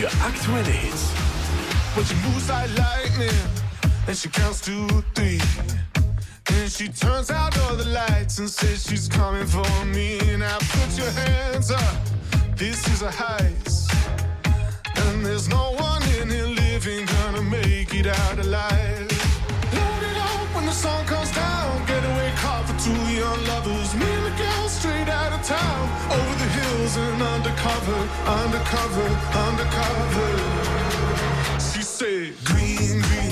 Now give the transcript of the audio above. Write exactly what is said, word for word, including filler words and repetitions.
für aktuelle Hits. But she moves like lightning, and she counts to three. And she turns out all the lights and says she's coming for me. Now put your hands up, this is a heist. And there's no one in here living gonna make it out alive. Load it up when the sun comes down. Getaway car for two young lovers. Me and the girl straight out of town. Over the hills and undercover, undercover, undercover. She said, green, green.